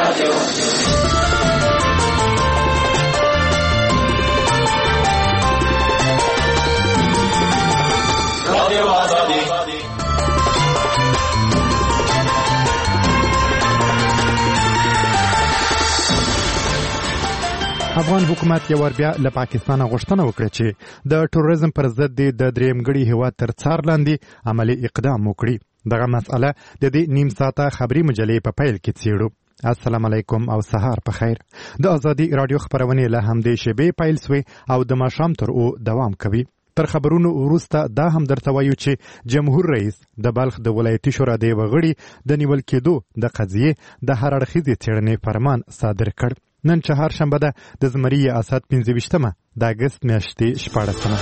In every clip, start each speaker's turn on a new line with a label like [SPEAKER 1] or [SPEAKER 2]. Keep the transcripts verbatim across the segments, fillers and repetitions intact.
[SPEAKER 1] افغان حکومت یو ور بیا له پاکستان غوښتنه وکړه چې د ټوریزم پر ضد د درېمګړي هیواد تر څار لاندې عملی اقدام وکړي. دغه مسأله د دې نیم ساعته خبري مجلې په پیل کې څېړو. السلام علیکم او سهار په خیر. د ازادي رادیو خبرونه له همدې شیبې پیل سوې او د ماښام تر او دوام کوي. تر خبرونو وروسته دا هم درته وایو چې جمهور رئیس د بلخ د ولایتي شورا د وغړي د نیول کېدو د قضیې د هر اړخیزې څېړنې فرمان صادر کړ. نن چهار شنبه ده د زمري اسد پنځه ویشتمه د اګست میاشتې شپاړسمه.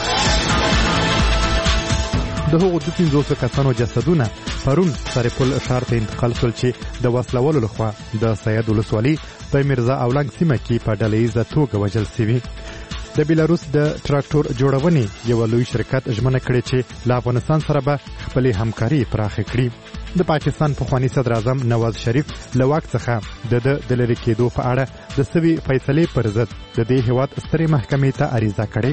[SPEAKER 1] د هغو دوه پنځوسو کسانو جسدونه پرون سرپل ښار ته انتقال شول چې د وسلوالو لخوا د سید ولسوالي په میرزا اولنګ سیمه کې په ډله ییزه توګه وژل شوي. د بیلاروس د تراکټور جوړونې یو لوی شرکت ژمنه کړې چې له افغانستان سره به خپلې همکاري پراخه کړي. د پاکستان پخوانی صدر اعظم نواز شریف له واک څخه د د د لرې کېدو په اړه د سوي فیصلې پر ضد د دې هیواد سترې محکمې ته عریضه کړې.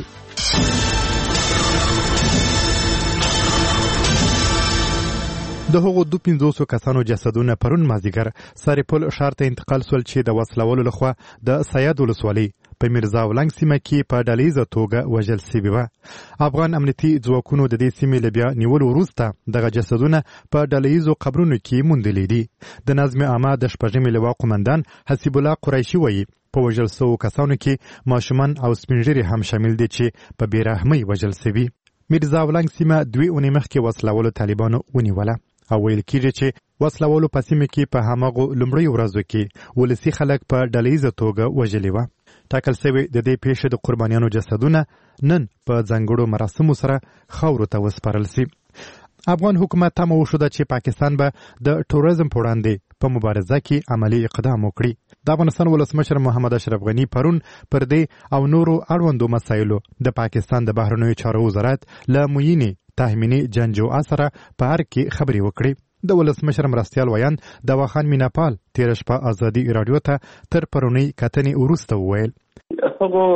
[SPEAKER 1] د هغو دوه پنځوسو کسانو جسدونه پرون مازدیګر سرپل ښار ته انتقال شول چې د وسلوالو لخوا د سید ولسوالي په میرزا اولنګ سیمه کې په ډله ییزه توګه وژل شوي وه. افغان امنیتي ځواکونو د دې سیمې له بیا نیولو وروسته دغه جسدونه په ډله ییزو قبرونو کې موندلي دي. د نظم عامه د شپږمې لوا قومندان حسیب الله قریشي وایي په وژل شوو کسانو کې ماشومان او سپینږیري هم شامل دي چې په بېرحمۍ وژل شوي. میرزا اولنګ سیمه دوې اونۍ مخکې وسلوالو طالبانو ونیوله او ویل کېږي چې وسلوالو په سیمه کې په هماغو لومړیو ورځو کې ولسي خلک په ډله ییزه توګه وژلي وه. ټاکل شوی د دې پیښې د قربانیانو جسدونه نن په ځانګړو مراسمو سره خاورو ته وسپارل شي. افغان حکومت تمه وښوده چې پاکستان به د ټوریزم په وړاندې په مبارزه کې عملی اقدام وکړي. د افغانستان ولسمشر محمد اشرف غني پرون پر دې او نورو اړوندو مسایلو د پاکستان د بهرنیو چارو وزارت له معینې تهمینې جنجوعه سره په هر کې خبرې وکړي. د ولسمشر مرستیال ویان دواخان میناپال تېره شپه ازادي راډیو ته تر پرونۍ کتنې وروسته وویل
[SPEAKER 2] هغو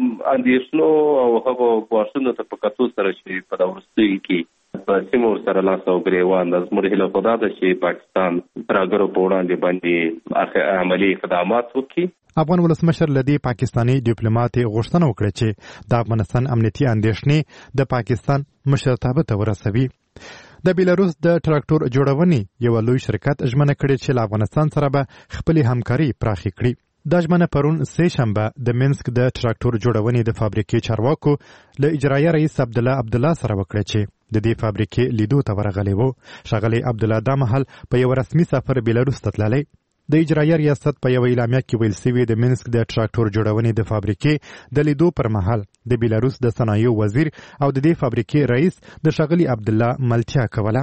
[SPEAKER 2] اندېښنو او هغو ګواښونو ته په کتو سره چې په دا وروستیو کې په سیمو ورسره لاس او ګرېوان ده، زموږ هیله خو دا ده چې پاکستان ترهګرو په وړاندې باندې عملي اقدامات وکړي.
[SPEAKER 1] افغان ولسمشر له دې پاکستاني ډیپلومات غوښتنه وکړه چې د افغانستان امنیتي اندېښنې د پاکستان مشرتابه ته ورسوي. د بیلاروس د تراکټور جوړونې یو لوی شرکت ژمنه کړې چې له افغانستان سره به خپلې همکاري پراخې کړي. دا ژمنه پرون سه شنبه د منسک د تراکټور جوړونې د فابریکې چارواکو له اجرایه رئیس عبدالله عبدالله سره وکړه چې د دې فابریکې لیدو ته ورغلی و. ښاغلی عبدالله دا مهال په یو رسمي سفر بیلاروس ته تللی. د اجرایه ریاست په یو اعلامیه کې ویل شوي د منسک د تراکټور جوړونې د فابریکې د لیدو پر مهال د بیلاروس د صنایعو وزیر او د دې فابریکې رئیس د ښاغلي عبدالله ملتیا کوله.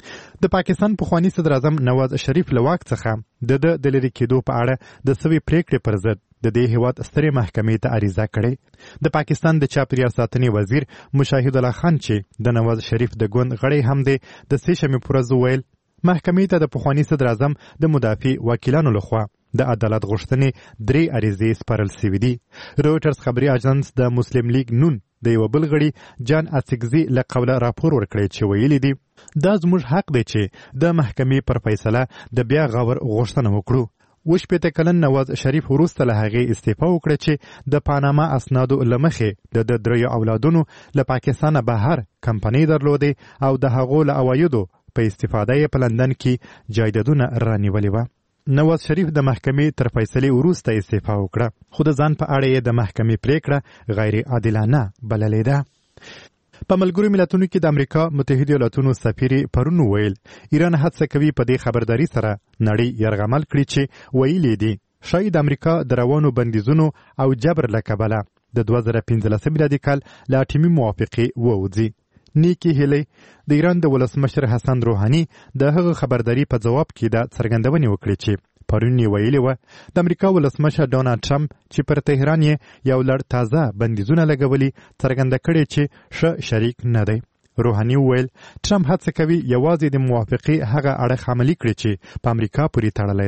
[SPEAKER 1] د پاکستان پخوانی صدر اعظم نواز شریف له واک څخه د د د لرې کېدو په اړه د سوي پریکړې پر ضد د دې هیواد سترې محکمې ته عریضه کړې. د پاکستان د چاپیریال ساتنې وزیر مشاهد الله خان چې د نواز شریف د ګوند غړی هم دی د سه شنبې په ورځ وویل محکمې ته د پخوانی صدر اعظم د مدافع وکیلانو لخوا د عدالت غوښتنې درې عریضې سپارل شوي دي. رویټرز خبري اژانس د مسلم لیگ نون د یو بل غړي جان اسکزي له قوله راپور ورکړی چې ویلي دي دا زموږ حق دی چې د محکمې پر فیصله د بیا غور غوښتنه وکړو. اووه شپېته کلن نواز شریف وروسته له هغې استعفا وکړه چې د پاناما اسنادو له مخې د د دریو اولادونو له پاکستانه بهر کمپنۍ درلودې او د هغو له عوایدو په استفاده یې په لندن کې جایدادونه رانیولې وه. نواز شریف د محکمې تر فیصلې وروسته استعفا وکړه، خو د ځان په اړه یې د محکمې پریکړه غیر عادلانه بللې ده. په ملګرو ملتونو کې د امریکا متحده ایالاتونو سفیر پرون ویل ایران هڅه کوي په دې خبرداري سره نړۍ یرغمل کړي چې ویلي دي شاید امریکا د روانو بندیزونو او جبر له کبله د دوه زره پنځلسم میلادي کال له اټومي موافقې ووځي. نیکی هیلی د ایران د ولسمشر حسن روحاني د هغه خبرداري په جواب کې دا څرګندونې وکړې چې پرون یې ویلي وه د امریکا ولسمشر ډونالډ ټرمپ چې پر تهران یې یو لړ تازه بندیزونه لګولي څرګنده کړې چې ښه شریک نه دی. روحاني وویل ټرمپ هڅه کوي یوازې د موافقې هغه اړخ عملي کړي چې په امریکا پورې تړلی دی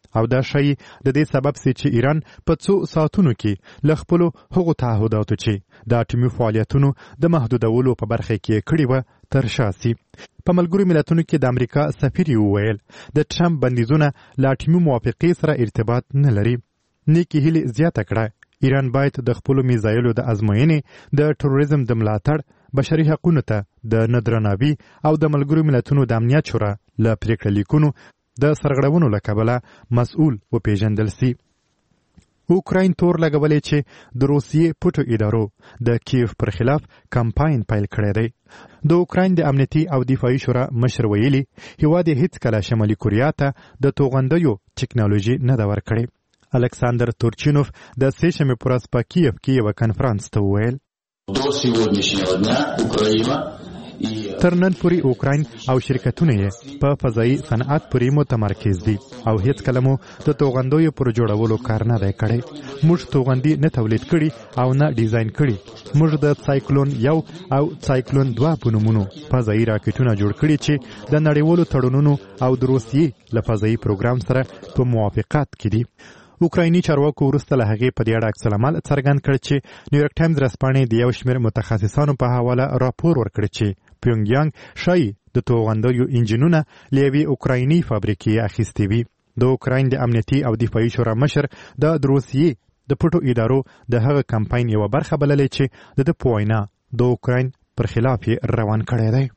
[SPEAKER 1] او دا شی د دې سبب سي چې ایران په څو ساعتونو کې له خپلو هغو تعهداتو چې د اټومي فعالیتونو د محدودولو په برخه کې کړي وه تر شا سي. په ملګرو ملتونو کې د امریکا سفیر وویل د ټرمپ بندیزونه له اټومي موافقې سره ارتباط نه لري. نیکي هیلې زیاته کړه ایران باید د خپلو میزایلو د ازموینې د تروریزم د ملاتړ بشري حقونو ته د نه درناوي او د ملګرو ملتونو د امنیت شورا له پریکړه لیکونو د سرغړونو له کبله مسؤل وپیژندل سي. اوکراین تور لګولې چې د روسیې پټو ادارو د کیف پر خلاف کمپاین پیل کړی دی. د اوکراین د امنیتي او دفاعي شورا مشر ویلي هیواد هیڅ کله شمالي کوریا ته د توغندیو ټکنالوژي نه ده ورکړې. الکساندر تورچینوف د سه شنبې په ورځ په کیف کې یو کنفرانس ته وویل
[SPEAKER 3] до сегодняшнего дня Украина
[SPEAKER 1] تر نن پورې اوکراین او شرکتونه یې په فضایي صنعت پورې متمرکز دي او هیڅ کله مو د توغندیو پر جوړولو کار نه دی کړی. موږ توغندي نه تولید کړي او نه ډیزاین کړي. موږ د سایکلون یو او سایکلون دوه په نومونو فضایي راکټونه جوړ کړي چې د نړیوالو تړونونو او د روسیې له فضایي پروګرام سره په موافقت کې دي. اوکرایني چارواکو وروسته له هغې په دې اړه عکس العمل څرګند کړ چې نیویارک ټایمز ورځپاڼې د یو شمېر متخصصانو په حواله راپور ورکړ چې پیونګیانګ ښایي د توغندیو انجینونه له یوې اوکرایني فابریکې اخیستي وي. د اوکراین د امنیتي او دفاعي شورا مشر د روسیې د پټو ادارو د هغه کمپاین یوه برخه بللې چې د ده په وینا د اوکراین پر خلاف یې روان کړی دی.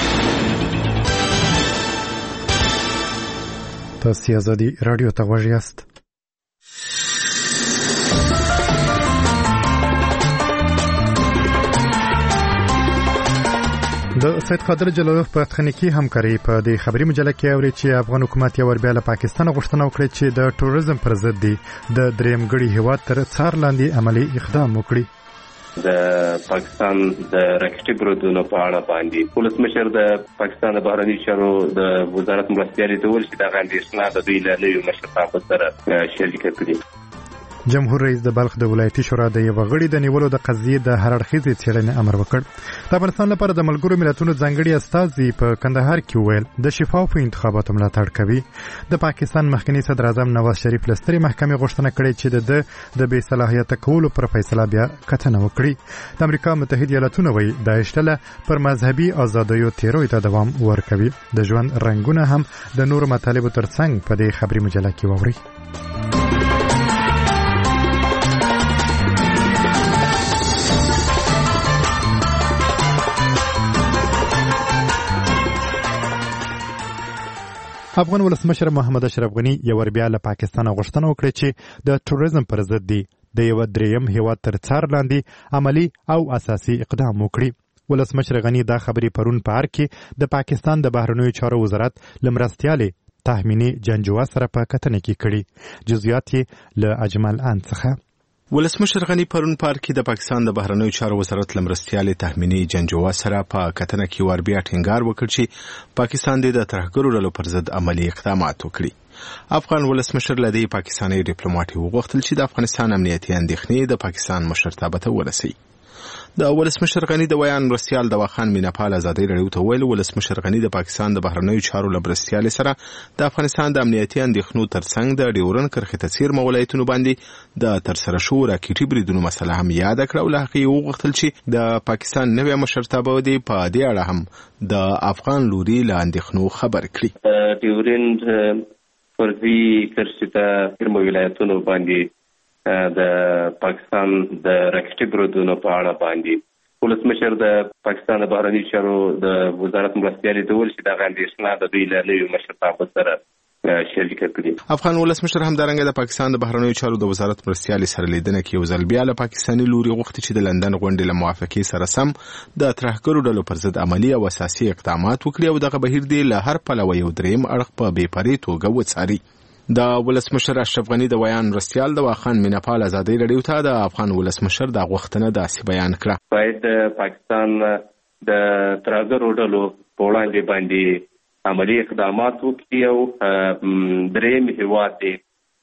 [SPEAKER 1] تاسې ازادي راډیو ته غوږ یاست. د سید قادر جلالوف په تخنیکی همکاري په د خبري مجله کې اوري چې افغان حکومت یو ور بیا له پاکستان غوښتنه وکړه چې د ټوریزم پر ضد دی د دریم غړي هیواد تر څار لاندې عملی اقدام وکړي.
[SPEAKER 2] د پاکستان د راکټي برودونو په اړه باندې ولسمشر د پاکستان د بهرنی چارو د وزارت مرستیالي ته ویل چې د غندېشنه د دوی له نوي مشرتابه سره شریک کړي.
[SPEAKER 1] جمهور رئیس د بلخ د ولایتي شورا د یو غړي د نیولو د قضیې د هر اړخیزې څېړنې امر وکړ. د افغانستان لپاره د ملګرو ملتونو ځانګړي استازي په کندهار کې وویل د شفافو انتخاباتو ملاتړ کوي. د پاکستان مخکنی صدر اعظم نواز شریف له سترې محکمې غوښتنه کړې چې د ده د بې صلاحیته کولو پر فیصله بیا کتنه وکړي. د امریکا متحده ایالاتونه وایي داعش ډله پر مذهبي ازادیو تیروي ته دوام ورکوي. د ژوند رنګونه هم د نورو مطالبو ترڅنګ په دې خبري مجله کې واورئ. افغان ولسمشر محمد اشرف غنی یو ور بیا له پاکستان غوښتنه وکړه چې د ټوریزم پر ضد دی د یو دریم هیواد تر څار لاندې عملی او اساسي اقدام وکړي. ولسمشر غنی دا خبرې پرون په ار کې د پاکستان د بهرنیو چارو وزارت لمرستیالې تهمینی جنجوا سره په کتنه کې کړي. جزئیات یې له اجمل ان څخه.
[SPEAKER 4] ولسمشر غنی پرون پار کې د پاکستان د بهرنیو چارو وزارت لمرستیالې تهمینی جنجوا سره په کتنه کې ور بیا ټینګار وکړ چې پاکستان د ترهګرو ډلو پر ضد عملی اقدامات وکړي. افغان ولسمشر لدی پاکستاني ډیپلوماټ وغوښتل چې د افغانستان امنیتي اندېښنې د پاکستان مشرتابه ته ورسوي. د ولسمشر غنی د ویان مرستیال دواخان میناپال ازادي راډیو ته ویل ولسمشر غنی د پاکستان د بهرنیو چارو لمرستیال سره د افغانستان د امنیتي اندېښنو ترڅنګ د ډیورن کرښې ته څیرمه ولایتونو باندې د ترسره شوو راکټي بریدونو مسله هم یاد کړه او له هغې وغوښتل چې د پاکستان نوی مشرتابه دی په دې اړه هم د افغان لوري له اندېښنو خبر کړي.
[SPEAKER 2] ډیورن فرضي کرښې ته څیرمه ولایتونو باندې د پاکستان د راکټي برودونو په اړه باندې ولسمشر د پاکستان د بهرنیو چارو د وزارت مرستیالي ته ویل چې د غندېشنه د دوی له نوي مشرتابه سره شریک کړي.
[SPEAKER 4] افغان ولسمشر همدارنګه د پاکستان د بهرنیو چارو د وزارت مرستیالي سره لیدنه کې یو ځل بیا له پاکستاني لوري غوښتي چې د لندن غونډې له موافقې سره سم د ترهګرو ډلو پر ضد عملی او اساسي اقدامات وکړي او دغه بهیر دی له هر پلوه یو دریم اړخ په بې پرې توګه وڅاري. د ولسمشر اشرف غنی د ویان مرستیال د واخان میناپال ازادي راډیو ته د افغان ولسمشر د غوښتنه داسې بیان کړه.
[SPEAKER 2] باید د پاکستان د ترهګرو ډلو په وړاندې باندې عملی اقدامات وکړي او دریم هیواد دی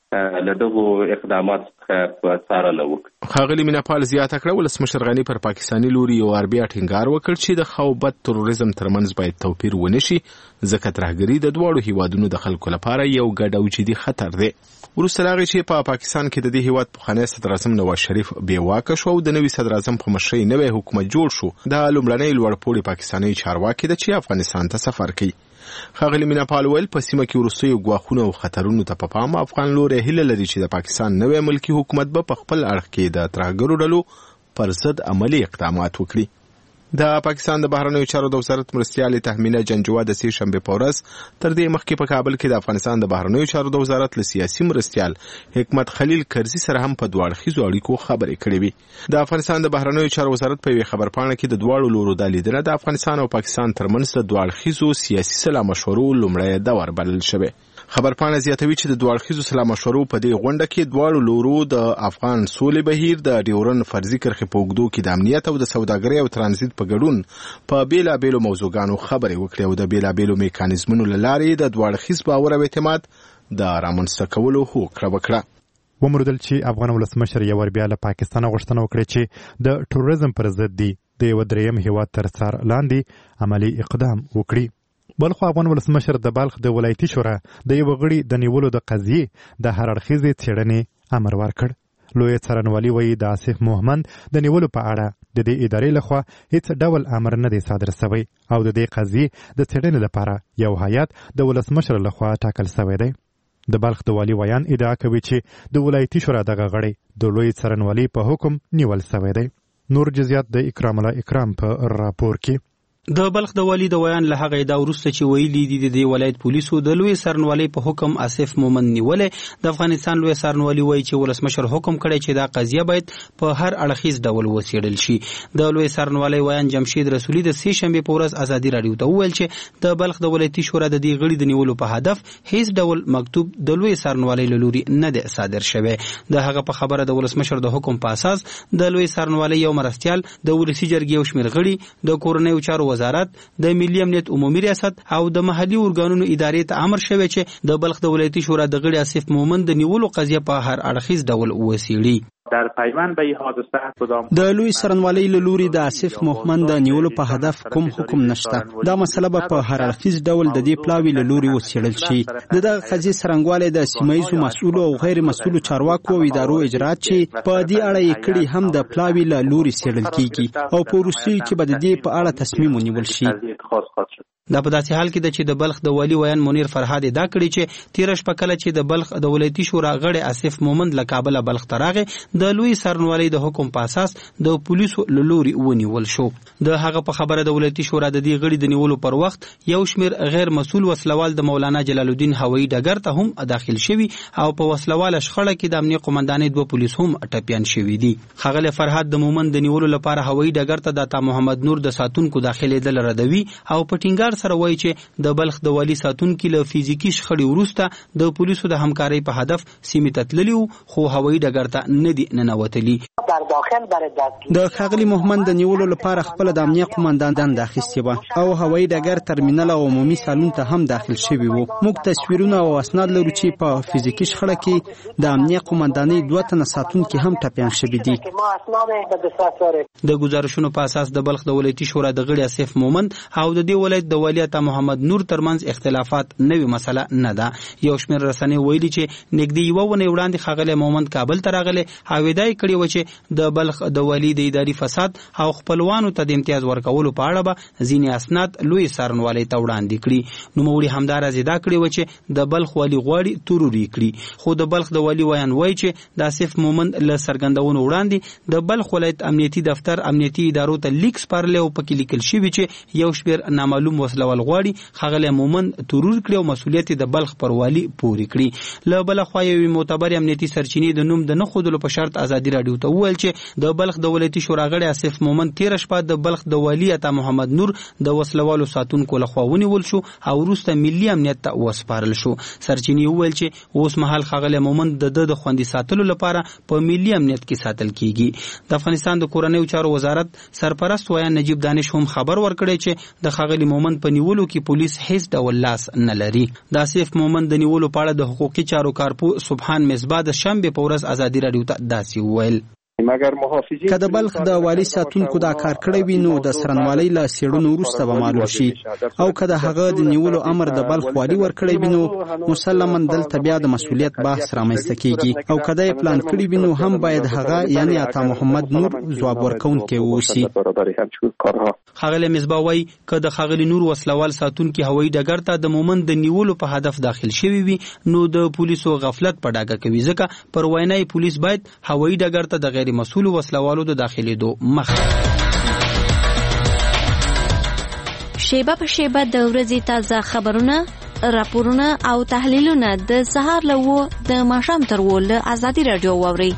[SPEAKER 2] له دغو اقدامات څخه څارنه وکړي.
[SPEAKER 4] ښاغلي میناپال زیاته کړه ولسمشر غني پر پاکستاني لوري یو وار بیا ټینګار وکړ چې د خوبت تروریزم ترمنځ باید توپیر ونه شي ځکه ترهګري د دواړو هیوادونو د خلکو لپاره یو ګډ او جدي خطر دی. وروسته لاغې چې په پا پاکستان کې د دې هیواد پخوانی صدر اعظم نواز شریف بې واکه شو او د نوي صدر اعظم په مشرۍ نوی حکومت جوړ شو، د لومړنۍ لوړپوړي پاکستاني چارواکي ده چې افغانستان ته سفر کوي. ښاغلي میناپال ویل په سیمه کې وروستیو ګواښونو او خطرونو ته په پام افغان لوري هیله لري چې د پاکستان نوی ملکي حکومت به په خپل اړخ کې د ترهګرو ډلو پر ضد عملي اقدامات وکړي. د پاکستان د بهرنیو چارو د وزارت مرستیال تهمینه جنجوا د سې شنبه په ورځ تر دې مخکې په کابل کې د افغانستان د بهرنیو چارو د وزارت له سیاسي مرستیال حکمت خلیل کرزي سره هم په دوه اړخیزو اړیکو خبرې کړې وي. د افغانستان د بهرنیو چارو وزارت په یوې خبرپاڼه کې د دواړو لورو د لیدنه د افغانستان او پاکستان ترمنځ د دوه اړخیزو سیاسي سلا مشورو لومړی دور بلل شوی. خبرپاڼه زیاتوي چې د دوه اړخیزو سلا مشورو په دې غونډه کې دواړو لورو د افغان سولې بهیر د ډیورن فرضي کرښې په اوږدو کې د امنیت او د سوداګرۍ او ترانزیت په ګډون په بیلابیلو موضوعګانو خبرې وکړې او د بیلابیلو میکانیزمونو له لارې د دوه اړخیز باور او اعتماد د رامنځته کولو هوکړه وکړه.
[SPEAKER 1] وموندل چې افغان ولسمشر یو ور بیا له پاکستان غوښتنه وکړه چې د ټوریزم پر ضد دی د یو دریم هیواد تر څار لاندې عملی اقدام وکړي. بلخو افغان ولسمشر د بلخ د ولایتي شورا د یو غړي د نیولو د قضیې د هر اړخیزې څېړنې امر ورکړ. لوی څارنوالي وایي د آصف محمد د نیولو په اړه د دې ادارې لخوا هیڅ ډول امر نه دی صادر شوی او د دې قضیې د څېړنې لپاره یو هیات د ولسمشر لخوا ټاکل شوی دی. د بلخ د والي ویان ادعا کوي چې د ولایتي شورا دغه غړي د لوی څارنوالي په حکم نیول شوی دی. نور جزئیات د اکرام الله اکرام په راپور کې.
[SPEAKER 5] د بلخ د والی د ویان له هغه دا ورسته چې ویلي دي د دې ولایت پولیسو د لوی سرنوالي په حکم آصف مومن نیولې. د افغانستان لوی سرنوالي وایي چې ولسمشر حکم کړی چې دا قضیه باید په هر اړخیز ډول وڅېړل شي. د لوی سرنوالي ویان جمشید رسولي د سې شنبه په ورځ ازادي راډیو ته وویل چې د بلخ د ولایتي شورا د دې غړي د نیولو په هدف هیڅ ډول مکتوب د لوی سرنوالي له لوري نه دی صادر شوی. د هغه په خبره د ولسمشر د حکم په اساس د لوی سرنوالي یو مرستیال د ولسی جرګې او شمیر غړي د کورنیو چارو وزارت د ملي امنیت عمومي ریاست او د محلي ارګانونو ادارې ته امر شوی چې د بلخ د ولایتي شورا د غړي آصف مومن د نیولو قضیه په هر اړخیز ډول وڅېړي.
[SPEAKER 6] در پیوند به این حادثه کدام
[SPEAKER 5] د لوی سرنوالي له لوري د آصف محمد د نیولو په هدف کوم حکم نشته. دا مسله به په هر اړخیز ډول د دې پلاوي له لوري وڅېړل شي. د دغه قضیې څرنګوالی د سیمایي مسؤلو او غیر مسؤلو چارواکو او ادارو اجرات چې په دې اړه یې کړي هم د پلاوي له لوري څېړل کیږي او په وروستیو کې به د دې په اړه تصمیم ونیول شي. دا په داسې حال کې ده چې د بلخ د والی ویان منیر فرهاد ادعا کړې چې تیره شپه کله چې د بلخ د ولایتي شورا غړی آصف مومند له کابله بلخ ته راغی د لوی سرنوالي د حکم په اساس د پولیسو له لوري ونیول شو. د هغه په خبره د ولایتي شورا د دې غړي د نیولو پر وخت یو شمیر غیر مسؤل وسلوال د مولانا جلال الدین هوایي ډګر ته هم داخل شوي او په وسلواله شخړه کې د امنیه قومندانې دوه پولیس هم ټپیان شوي دي. ښاغلی فرهاد د مومند د نیولو لپاره هوایي ډګر ته د عطا محمد نور د ساتونکو داخلېدل ردوي او په ټینګار سره وایي چې د بلخ د والی ساتونکو له فزیکی شخړې وروسته د پولیسو د همکارۍ په هدف سیمې ته تللي خو هوایي ډګر ته نه دي ننوتلي. د ښاغلي محمد د نیولو لپاره خپل د امنیه قومندان اخیستې وه او هوایي ډګر ترمینل او عمومي سالون ته هم داخل شوي وو. موږ تصویرونه او اسناد لرو چې په فزیکی شخړه کې د امنیه قومندانۍ دوه تنه ساتونکي هم ټپیان شوي دي. د ګزارشونو په اساس د بلخ د ولایتي شورا د غړي آصف مومند او د دې ولایت د والي عطا محمد نور ترمنځ اختلافات نوې مسله نه ده. یو شمېر رسنۍ ویلي چې نږدې یوه ونې وړاندې ښاغلی مومند کابل ته راغلی او ادعا یې کړې وه چې د بلخ د والي د اداري فساد او خپلوانو ته د امتیاز ورکولو په اړه به ځینې اسناد لوی څارنوالۍ ته وړاندې کړي. نوموړي همداراز ادعا کړې وه چې د بلخ والي غواړي ترور یې کړي. خو د بلخ د والي ویان وایي چې د آصف مومند له څرګندونو وړاندې د بلخ ولایت امنیتي دفتر امنیتي ادارو ته لیک سپارلی او پکې لیکل شوي چې یو شمېر نامعلوم وسلوال غواړي ښاغلی مومند ترور کړي او مسؤلیت د بلخ پر والي پورې کړي. له بله خوا یوې معتبرې امنیتي سرچینې د نوم د نه ښودلو په شرط ازادي راډیو ته وویل ویل چې د بلخ د ولایتي شورا غړي آصف مومند تیر شپه د بلخ د والی عطا محمد نور د وسلوالو ساتونکو لخوا ونیول شو او وروسته ملي امنیت ته وسپارل شو. سرچینې وویل چې اوس مهال ښاغلی مومند د د خوندي ساتلو لپاره په ملي امنیت کې ساتل کیږي. د افغانستان د کورنیو چارو وزارت سرپرست ویان نجیب دانش هم خبر ورکړی چې د ښاغلي مومند په نیولو کې پولیس هیڅ ډول لاس نه لري. د آصف مومند د نیولو په اړه د حقوقي چارو کارپو سبحان مصباح د شنبې په ورځ ازادي راډیو ته داسې وویل:
[SPEAKER 7] که د بلخ د والي ساتونکو دا کار کړی وي نو د څرنګوالۍ له څېړنو وروسته به معلوم شي، او که د هغه د نیولو امر د بلخ والي ورکړی وي نو مسلماً دلته بیا د مسؤلیت بحث رامنځته کیږي، او که دا یې پلان کړی وي نو هم باید هغه یعنی عطا محمد نور ځواب ورکوونکی واوسي.
[SPEAKER 5] ښاغلی مصباح وایي که د ښاغلي نور وسلوال ساتونکي هوایي ډګر ته د مومند د نیولو په هدف داخل شوي وي نو د پولیسو غفلت په ډاګه کوي، ځکه پر وینا یې پولیس باید هوایي ډګر ته د غیر مسؤل وسلوالو د داخلېدو مخ.
[SPEAKER 8] شیبه په شیبه د ورځې تازه خبرونه، راپورونه او تحلیلونه د سهار له اوه د ماښام تر اوه له ازادي راډیو واورئ.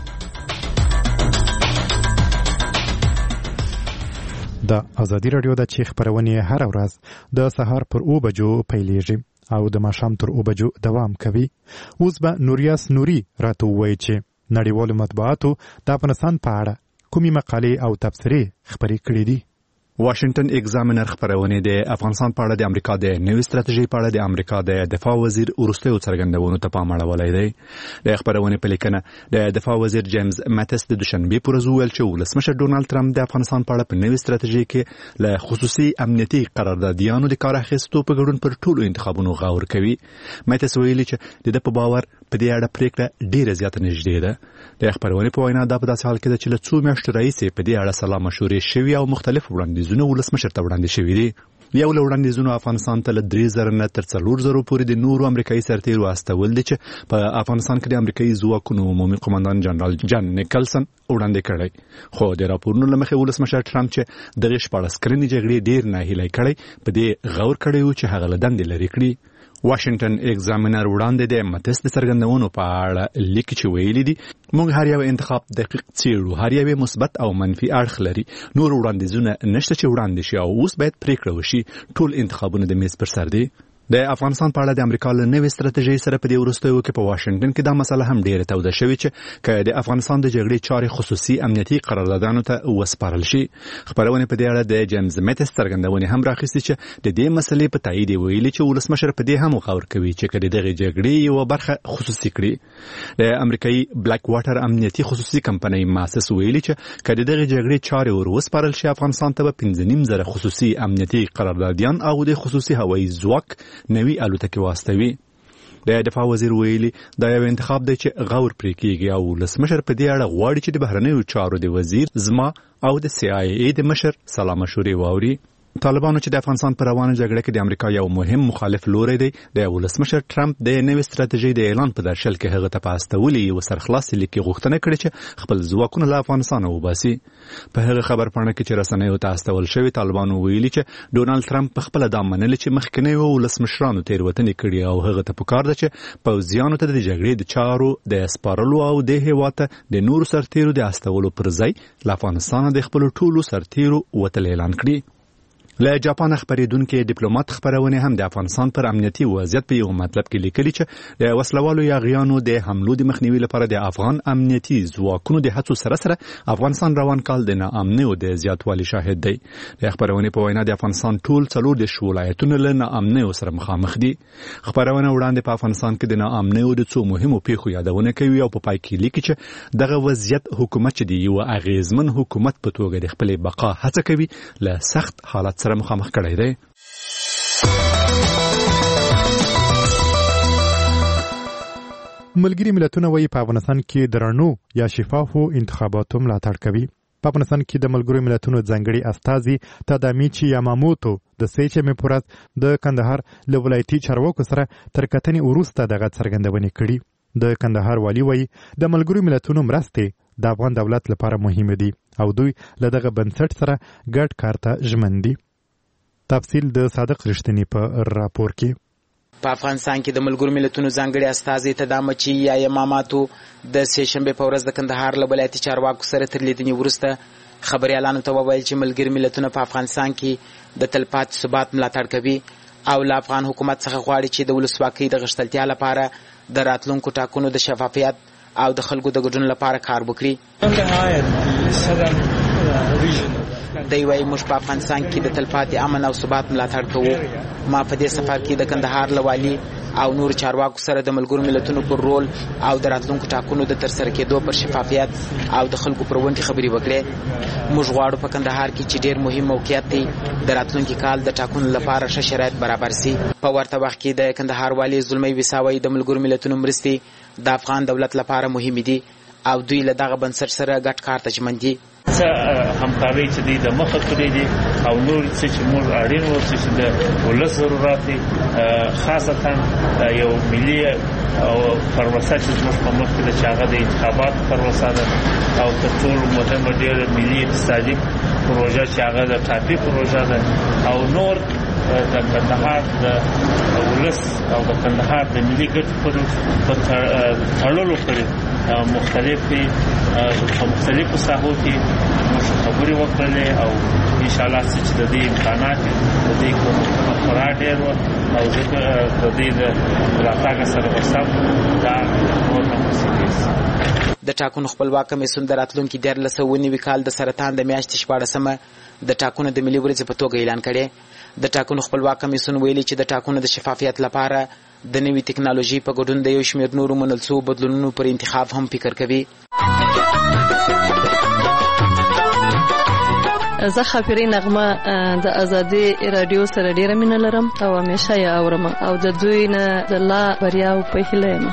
[SPEAKER 1] د ازادي راډیو د چې خبرونه هر ورځ د سهار پر اوه بجو پیلېږي او د ماښام تر اوه بجو دوام کوي. اوس به نوریاس نوري راته ووایي چې نړیوالو مطبوعاتو د افغانستان په اړه کومې مقالې او تبصرې خپرې کړې دي.
[SPEAKER 9] واشنگټن ایگزامینر خبرونه د افغانستان په اړه د امریکا د نوې ستراتیژي په اړه د امریکا د دفاع وزیر وروستیو څرګندونو ته پام اړولی دی. د خبرونه په لیکنه د دفاع وزیر جیمز ماتس د دوشنبې په ورځ وویل چې ولسمشر ډونالد ټرمپ د افغانستان په اړه په نوې ستراتیژي کې له خصوصي امنیتي قراردادیانو د کار اخیستو په ګډون پر ټولو انتخابونو غور کوي. ماتس ویلي چې د ده په باور په دې اړه پریکړه ډیره زیاته نږدې ده. د خبرونه په وینا دا په داسې حال کې ده چې له څو میاشتو راهیسې په دې اړه سلا مشورې شوي او مختلف وړاندیزونه ولسمشر ته وړاندې شوي دي. یو له وړاندیزونو افغانستان ته له درې زره نه تر څلور زره پورې د نورو امریکایي سرتیرو استول دي چې په افغانستان کې د امریکایي ځواکونو عمومي قومندان جنرال جان نیکلسن وړاندې کړی. خو د راپورونو له مخې ولسمشر ټرمپ چې دغه شپاړس کلنې جګړې ډیر ناهیلی کړی په دې غور کړی و چې هغه له دندې لرې کړي. واشنگټن ایگزامینر وړاندې د ماتس د څرګندونو په اړه لیکي چې ویلي دي موږ هر یو انتخاب دقیق څېړو، هر یو مثبت او منفي اړخ لري، نور وړاندیزونه نشته چې وړاندې شي او اوس باید پریکړه وشي. ټول انتخابونه د میز پر سر دي. د افغانستان په اړه د امریکا له نوې ستراتیژۍ سره په دې وروستیو کې په واشنګټن کې دا مسله هم ډیره توده شوې چې که د افغانستان د جګړې چارې خصوصي امنیتي قراردادانو ته وسپارل شي. خبرونه په دې اړه د جیمز ماتس څرګندونې هم راخیستې چې د دې مسلې په تایید ویلي چې ولسمشر په دې هم غور کوي چې که دغه جګړې یوه برخه خصوصي کړي. د امریکایي بلیک واټر امنیتي خصوصي کمپنۍ ماسس ویلي چې که دغه جګړې چارې ور وسپارل شي افغانستان ته به پنځه نیم زره خصوصي امنیتي قراردادیان او د خصوصي هوایي ځواک نوی الوتکې واستوي. د دفاع وزیر ویلي دا یو انتخاب دی چې غور پرې کیږي او ولسمشر په دې اړه غواړي چې د بهرنیو چارو د وزیر زما او د سی آی ای د مشر سلا مشورې واوري. طالبانو چې د افغانستان پر روانه جګړه کې د امریکا یو مهم مخالف لوری دی د ولسمشر ټرمپ د نوې ستراتیژۍ د اعلان په درشل کې هغه ته په استولي یو سرخلاصي لیکي غوښتنه کړې چې خپل ځواکونه له افغانستانه وباسي. په هغه خبر پاڼه کې چې رسنیو ته استول شوی طالبانو ویلي چې ډونالد ټرمپ په خپل دا منلي چې مخکنیو ولسمشرانو تېروتنې کړي او هغه ته پکار ده چې پوځیانو ته د جګړې د چارو د سپارلو او د هېواد ته د نورو سرتیرو د استولو پر ځای له افغانستانه د خپلو ټولو سرتیرو وتل اعلان کړي. له جاپان خبرېدونکي ډیپلوماټ خبرونه هم د افغانستان پر امنیتي وضعیت په یو مطلب کې لیکلي چې د وسلوالو یاغیانو د حملو د مخنیوي لپاره د افغان امنیتي ځواکونو د هڅو سره سره افغانستان روان کال د ناامنۍ او د زیاتوالي شاهد دی. د خبرونه په وینا د افغانستان ټول څلور د ولایتونو له ناامنۍ سره مخامخ دي. خبرونه وړاندې په افغانستان کې د ناامنۍ او د څو مهمو پیښو یادونه کوي او په پای کې لیکي چې دغه وضعیت حکومت چې دی یو اغیزمن حکومت په توګه د خپل بقا هڅه کوي له سخت حالت سره مخامخ کړی دی.
[SPEAKER 1] ملګري ملتونه وایي په افغانستان کې د رڼو یا شفافو انتخاباتو ملاتړ کوي. په افغانستان کې د ملګرو ملتونو ځانګړي استازي تادامیچی یاماموتو د سېچمې پر ورځ د کندهار له ولایتي چارواکو سره تر کتنې وروسته دغه څرګندونې کړي. د کندهار والي وایي د ملګرو ملتونو مرستې د افغان دولت لپاره مهمه دي او دوی له دغه بنسټ سره ګډ کار ته ژمن دي. تفصیل د صادق رښتینی په راپور کې.
[SPEAKER 10] په افغانستان کې د ملګرو ملتونو ځانګړي استازي تدامه چې یا اماماتو د سې شنبې په ورځ د کندهار له ولایتي چارواکو سره تر لیدنې وروسته خبریالانو ته وویل چې ملګري ملتونه په افغانستان کې د تلپاتې ثبات ملاتړ کوي او له افغان حکومت څخه غواړي چې د ولسواکۍ د غښتلتیا لپاره د راتلونکو ټاکنو د شفافیت او د خلکو د ګډون لپاره کار وکړي. دی وايي موږ په افغانستان کې د تلپاتې امن او ثبات ملاتړ کوو. ما په دې سفر کې د کندهار له والي او نور چارواکو سره د ملګرو ملتونو پر رول او د راتلونکو ټاکنو د ترسره کېدو پر شفافیت او د خلکو پر ونډې خبرې وکړې. موږ غواړو په کندهار کې چې ډېر مهم موقعیت دی د راتلونکي کال د ټاکنو لپاره ښه شرایط برابر سي. په ورته وخت کې د کندهار والي زلمی ویساوی د ملګرو ملتونو مرستې د افغان دولت لپاره مهمې دي او دوی له دغه بنسټ سره ګډ کار ته ژمن دي.
[SPEAKER 11] څه همکارۍ چې دوی د مخه کړې دي او نور څه چې موږ اړین و چې د ولس ضرورت دي خاصتا یو ملي او پروسه چې موږ په مخ کې د چاغه د انتخابات پروسه ده او تر ټولو مهمه ډېره ملي اقتصادي پروژه چې هغه د ټاپي پروژه ده او نور د کندهار د ولس او د کندهار د ملي ګټو په تړلو پورې مختلفې په مختلفو ساحو کې موږ خبرې وکړلې او انشاءالله چې د دې امکانات د دې کوم خورا ډېر او ځکه د دې د راتګ سره ورسم دا نور هم وسیږي.
[SPEAKER 10] د ټاکنو خپلواک کمیسیون د راتلونکي دیارلس سوه نوي کال د سرطان د میاشتې شپاړسمه د ټاکنو د ملي ورځې په توګه اعلان کړې. د ټاکنو خپلواک کمیسیون ویلي چې د ټاکنو د شفافیت لپاره د نوي ټکنالوژي په ګډون د یو شمېر نورو منل شوو بدلونونو پر انتخاب هم فکر کوي.
[SPEAKER 12] زه خاپیري نغمه د ازادي رادیو سره ډیره مینه لرم او همیشه یې اورم او د دوی نه د لا بریاو په هیله یم.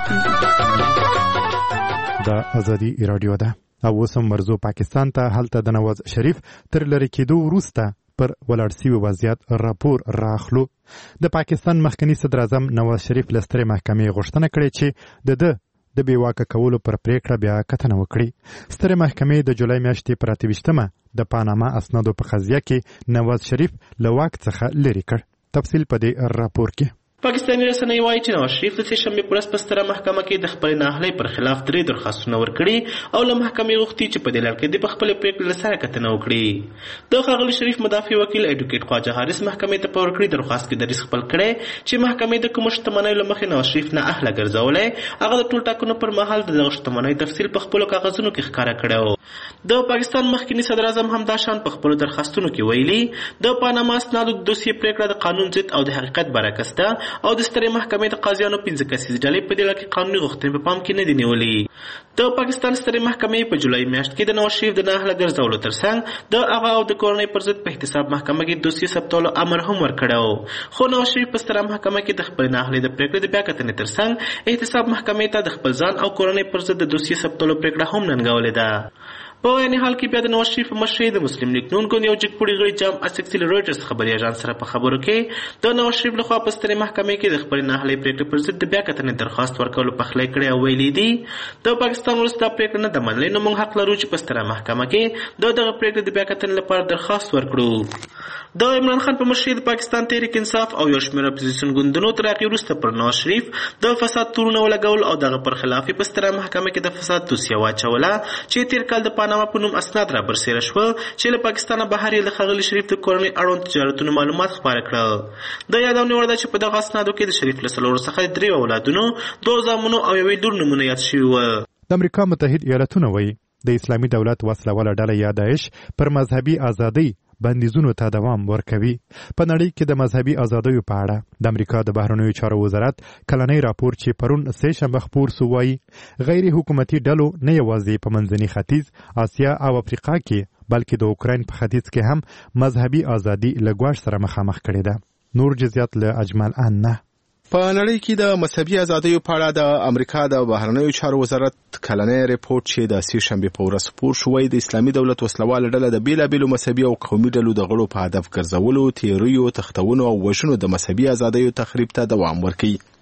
[SPEAKER 1] د ازادي رادیو ده او اوس هم مرزو پاکستان ته هلته د نواز شریف تر لرې کېدو وروسته پر ولاړ سوي وضعیت راپور راخلو. د پاکستان مخکنی صدر اعظم نواز شریف له سترې محکمې غوښتنه کړې چې د ده د بې واکه کولو پر پریکړه بیا کتنه وکړي. سترې محکمې د جولای میاشتې پر اته ویشتمه د پاناما اسنادو په قضیه کې نواز شریف له واک څخه لرې کړ. تفصیل په دې راپور کې.
[SPEAKER 13] پاکستاني رسنۍ وایي چې نواز شریف د سې شنبې په ورځ په ستره محکمه کې د خپلې ناهیلۍ پر خلاف درې درخواستونه ورکړي او له محکمې غوښتي چې په دې لړ کې د په خپلې پرېکړې له سره کتنه وکړي. د ښاغلي شریف مدافع وکیل ایډوکیټ خواجه حارث محکمې ته په ورکړي درخواست کې دریځ خپل کړی چې محکمې د کومو شتمنیو له مخې نواز شریف نه اهله ګرځولی هغه د ټول ټاکنو پر مهال د دغه شتمنیو تفصیل په خپلو کاغذونو کې ښکاره کړی و. د پاکستان مخکني صدر اعظم همدا شان په خپلو درخواستونو کې ویلي د پاناما اسنادو د دوسیې پرېکړه د قانون ضد او د حقیقت برعکس ده او د سترې محکمې د قاضیانو پنځه کسیزې ډلې په دې لړ کې قانوني غوښتنې په پام کې نه دي نیولې. د پاکستان سترې محکمې په جولای میاشت کې د نواز شریف د نااهله ګرځولو ترڅنګ د هغه او د کورنۍ پر ضد په احتساب محکمه کې دوسیې ثبتولو امر هم ورکړی و. خو نواز شریف په ستره محکمه کې د خپلې نااهلۍ د پرېکړې د بیا کتنې ترڅنګ احتساب محکمې ته د خپل ځان او کورنۍ پر ضد د دوسیې ثبتولو پرېکړه هم ننګولې ده. په عین حال کې بیا د نواز شریف په مشرۍ د مسلم لیگ نون ګوند یو جګپوړي غړي جام اسکسل رویټرز خبري اژانس سره په خبرو کې د نواز شریف لخوا په سترې محکمې کې د خپلې ناهیلۍ پرېکړې پر ضد د بیا کتنې درخواست ورکولو پخلی کړی او ویلي دي د پاکستان ولس دا پرېکړه نه ده منلې نو موږ حق لرو چې په ستره محکمه کې د دغه پرېکړې د بیا کتنې لپاره درخواست ورکړو. د عمران خان په مشرۍ د پاکستان تحریک انصاف او یو شمېر اپوزیسیون ګوندونو تر هغې وروسته پر نواز شریف د فساد تورونه ولګول او دغه پر خلاف په ستره محکمه کې د فساد توصیه واچوله چې تېر کال د پاناما په نوم اسناد را برسېره شول چې له پاکستانه بهر یې له ښاغلي شریف د کورنۍ اړوند تجارتونو معلومات خپاره کړل. د یادونې وړ ده چې په دغه اسنادو کې د شریف له څلورو څخه درې اولادونو دوه زامنو او یوې لور نومونه یاد شوي وو.
[SPEAKER 1] د امریکا متحد ایالتونه وایي د اسلامي دولت وسله واله ډله یا داعش پر مذهبي ازادۍ بندیزونو ته دوام ورکوي. په نړۍ کې د مذهبي ازادیو په اړه د امریکا د بهرنیو چارو وزارت کلنی راپور چې پرون سې شنبه خپور سو وایي غیر حکومتي ډلو نه یوازې په منځني ختیځ، اسیا او افریقا کې بلکې د اوکراین په ختیځ کې هم مذهبي ازادي له ګواښ سره مخامخ کړې ده. نور جزئیات له اجمل ان نه.
[SPEAKER 4] په نړۍ کې د مذهبي ازادیو په اړه د امریکا د بهرنیو چارو وزارت کلنی ریپورت چې د سې شنبې په ورځ خپور شو وایي د اسلامي دولت وسلواله ډله د بیلابیلو مذهبي او قومي ډلو د غړو په هدف ګرځولو، تیریو، تښتونو او وژنو د مذهبي ازادیو تخریب ته دوام ورکوي.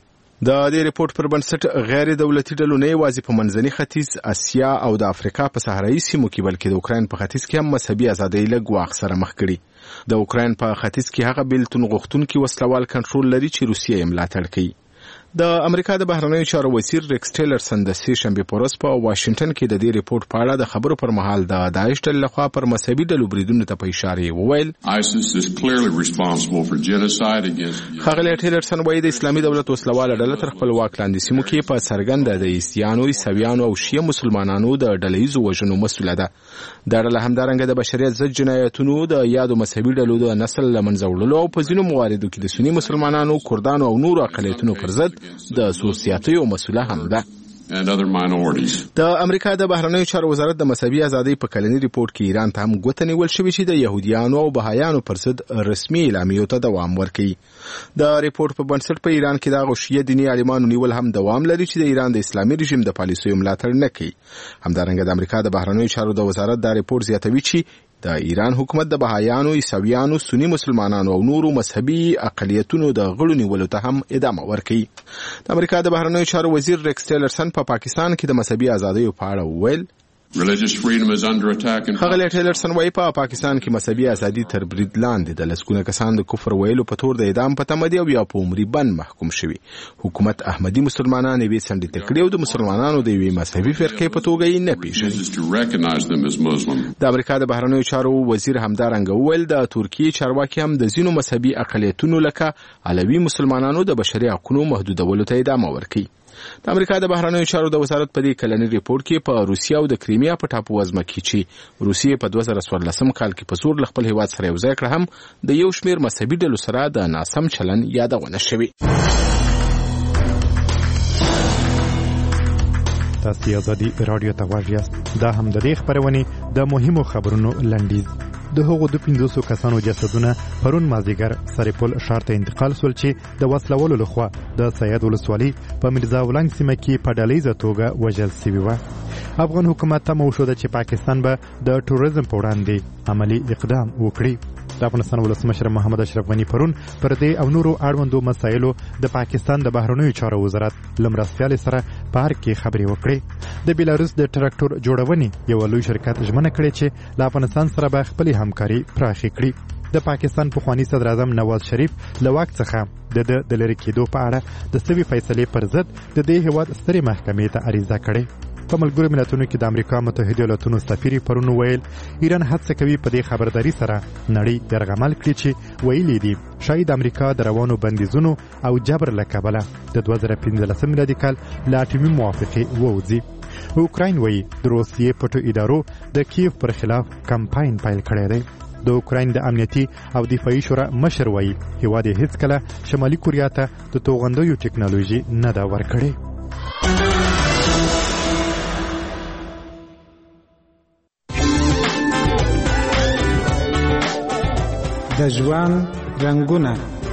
[SPEAKER 4] د دې ریپورت پر بنسټ غیر دولتي ډلو نه یوازې په منځني ختیځ، اسیا او د افریقا په صحرایي سیمو کې بلکې د اوکراین په ختیځ کې هم مذهبي ازادۍ له ګواښ سره مخ کړي. د اوکراین په ختیځ کې هغه بیلتون غوښتونکي وسلوال کنټرول لري چې روسیه یې ملاتړ کوي. د امریکا د بهرنیو چارو وزیر ریکس ټیلرسن د سې شنبې په ورځ په واشنگټن کې د دې ریپورت په اړه د خبرو پر مهال د داعش ډلې لخوا پر مذهبي ډلو بریدونو ته په اشاره وویل ښاغلی ټیلرسن وایي د اسلامي دولت وسلواله ډله تر خپل واک لاندې سیمو کې په څرګنده د عیسیانو، عیسویانو او شیعه مسلمانانو د ډلهییزو وژنو مسؤله ده. دا ډله همدارنګه د بشریت ضد جنایتونو، د یادو مذهبي ډلو د نسل له منځه وړلو او په ځینو مواردو کې د سني مسلمانانو، کردانو او نورو اقلیتونو پر ضد د سیاسي او مسؤله هم ده. د امریکا د بهرنیو چارو وزارت د مذهبي ازادۍ په کلني ریپورت کې ایران ته هم ګوته نیول شوې چې د يهوديانو او بهایانو پر ضد رسمي اعلامیو ته دوام ورکوي. د ریپورت په بنسټ په ایران کې د غوښیه دیني عالمانو نیول هم دوام لري چې د ایران د اسلامي رژیم د پالیسیو ملاتړ نه کوي. همدارنګه د امریکا د بهرنیو چارو د وزارت دا ریپورت زیاتوي چې د ایران حکومت د بهایانو، عیسویانو، سنی مسلمانانو او نورو مذهبي اقلیتونو د غړو نیولو ته هم ادامه ورکوي. د امریکا د بهرنیو چارو وزیر ریکس ټیلرسن په پاکستان کې د مذهبي ازادیو په اړه وویل ښاغلی ټیلرسن وایي په پاکستان کې مذهبي ازادي تر برید لاندې د لسګونه کسان د کفر ویلو په تور د اعدام په تمه دي او یا په عمري بند محکوم شوي. حکومت احمدي مسلمانان یې څنډې کړي او د مسلمانانو د یوې مذهبي فرقې په توګه یې نه پیژني. د امریکا د بهرنیو چارو وزیر همدارنګه وویل د ترکیې چارواکي هم د ځینو مذهبي اقلیتونو لکه علوي مسلمانانو د بشري حقونو محدودولو ته ادامه ورکوي. د امریکا د بهرنیو چارو د وزارت په دې کلني ریپورت کې په روسیه او د کریمیا په ټاپو وزمه کې چې روسیه په دوه زره څوارلسم کال کې په زور له خپل هیواد سره یوځای کړه هم د یو شمېر مذهبي ډلو سره د ناسم چلن یادونه شوې.
[SPEAKER 1] تاسو ازادي رادیو ته غواړئ دا هم د دې خبرونه د مهمو خبرونو لنډیز. د هغو د پنځوسو کسانو جسدونه پرون مازدیګر سرپل ښار ته انتقال شول چې د وسلوالو لخوا د سید ولسوالي په میرزا ولنګ سیمه کې په ډلهییزه توګه وژل شوي وه. افغان حکومت ته وښوده چې پاکستان به د ټوریزم په وړاندې عملي اقدام وکړي. د افغانستان ولسمشر محمد اشرف غني پرون پر دې او نورو اړوندو مسایلو د پاکستان د بهرنیو چارو وزارت له مرستیال سره په اړه کې خبرې وکړې. د بیلاروس د ټراکټور جوړونې یو لوی شرکت ژمنه کړې چې له افغانستان سره به خپلې همکاري پراخه کړي. د پاکستان پخوانی صدر اعظم نواز شریف له واک څخه د د لری کېدو په اړه د سوي فیصلې پر ضد د دې هیواد سترې محکمې ته عریضه کړې. په ملګرو ملتونو کې د امریکا متحده ایالاتونو سفیر پرون ویل ایران هڅه کوي په دې خبرداري سره نړۍ درغمل کړي چې ویلي دي شاید امریکا د روانو بندیزونو او جبر له کبله د دوه زره پنځلسم میلادي کال له اټومي موافقې ووځي. اوکراین وایي د روسیې پټو ادارو د کیف پر خلاف کمپاین پیل کړی دی. د اوکراین د امنیتي او دفاعي شورا مشر وایي هیواد یې هیڅکله شمالي کوریا ته د توغندیو ټکنالوژي نه ده ورکړې.
[SPEAKER 14] د ژوند رنگونه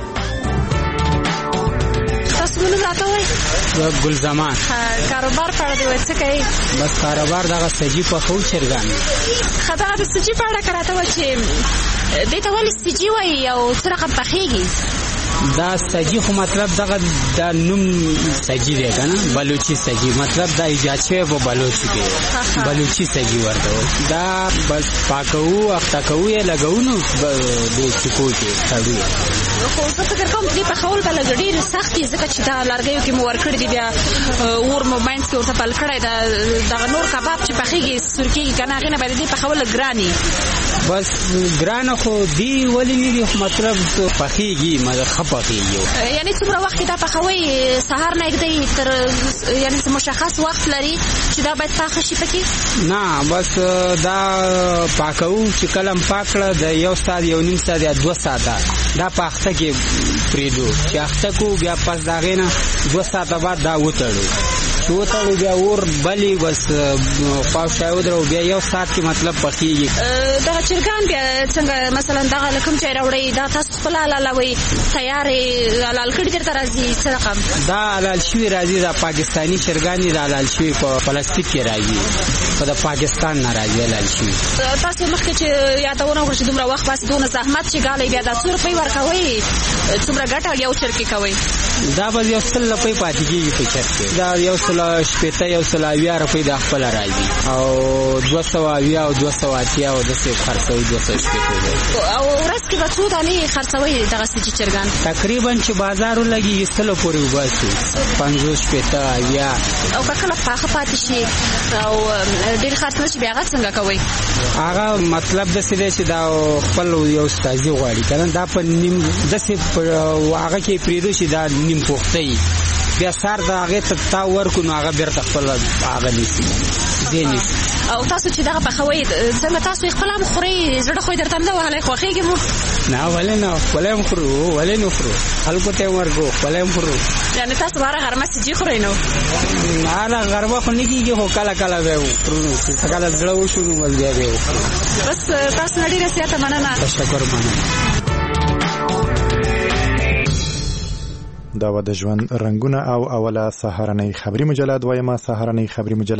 [SPEAKER 15] تاسو مونږ راته وای
[SPEAKER 14] ګل زمان
[SPEAKER 15] کاروبار په اړه دی څه کوي؟
[SPEAKER 14] بس کاروبار دغه سجی په خو چرګان
[SPEAKER 15] خدای د سجی په اړه کراته و چې دې ته ولې سجی وای او څه رقم پخېږي؟
[SPEAKER 14] دا سجی خو مطلب دغه د نوم سجی دی کنه بلوچي سجی مطلب دا ایجاد شوی په بلوچي کې بلوچي سجی ورته دا بس پاکو اختکو یې لګاونو د چکو کې تړو
[SPEAKER 15] خو څه فکر کوم دې په خول بل غډیر سختي ځکه چې دا لارګیو کې مو ورکړ دی بیا اور مومنټ کې ورته پل کړی دا د نور کباب چې پخېږي سرکي کنه غنه باندې دې په خول ګرانی
[SPEAKER 14] بس ګران خو دی ولې نه دی مطلب پخېږي مګر خپخېږي
[SPEAKER 15] یعنی څومره وخت دا پخوي سهار نه کېږي تر یعنی مشخص وخت لري چې دا باید پاخه شي پکې
[SPEAKER 14] نه بس دا پاکو چې کلم پاکړه د یو ساعت یو نیم ساعت یا دوه ساعته دا پاخته کې پریدو چې اخته کو بیا پس داغه نه دوه ساعته بعد دا وټړو وټړو بیا اور بلی بس پاوښاو درو بیا یو ساعت کې مطلب پخېږي
[SPEAKER 15] دا چرګان بیا څنګه مثلا دا لکم چې راوړی دا تاسو خپل لاله تیارې حلال کړي درته راځي څه رقم
[SPEAKER 14] دا حلال شوی راځي دا پاکستانی چرګان دي حلال شوی په پلاستیک کې راځي په د پاکستان نه راځي حلال شوی
[SPEAKER 15] تاسو مخکې چې یادونه وکړئ دومره وخت پس دونه زحمت چې ګالې بیا د څو روپۍ ورکوي څومره ګټه یو چرګ کوي
[SPEAKER 14] دا به یو سل روپۍ پاتې کېږي په چت کې. دا یو سل شپېته یو سل اویا روپۍ د خپله راځي او دوه سوه اویا او دوه سوه اتیا او داسې خرڅوي دوه سوه شپېته.
[SPEAKER 15] او ورځ کې به څو دانې خرڅوئ دغسې چې چرګان؟
[SPEAKER 14] تقریبا چې بازار ولګي سلو پورې وباسو پنځوس شپېته اویا.
[SPEAKER 15] او که کله پاخه پاتې شي او ډېر خرڅ نه شي بیا هغه څنګه کوئ؟
[SPEAKER 14] هغه مطلب داسې دی چې دا خپل یو استازي غواړي که نه دا په نیم داسې هغه کې پرېږدو چې دا نیم پوخته بیا سار د هغې ته تا ورکو نو هغه بیرته خپله هغه نیسي ځای نیسي.
[SPEAKER 15] او تاسو چې دغه پخوئ څنګه تاسو یې خپله هم خورئ؟ زړه خو یې درته هم نه وهلی خوښېږي مو؟
[SPEAKER 14] نه ولې نه خپله هم خورو ولې نه خورو خلکو ته یې ورکو خپله هم خورو.
[SPEAKER 15] یعنې تاسو به هره غرمه سجي خورئ نو؟
[SPEAKER 14] هره غرمه خو نه کېږي خو کله کله به یې وخورو نو چې کله زړه وشو نو بس بیا به یې وخورو.
[SPEAKER 15] بس تاسو نه ډېره زیاته مننه.
[SPEAKER 14] تشکر مننه.
[SPEAKER 1] دا و د ژوند رنګونه او اوله سهارنۍ خبري مجله دویمه سهارنۍ خبري مجله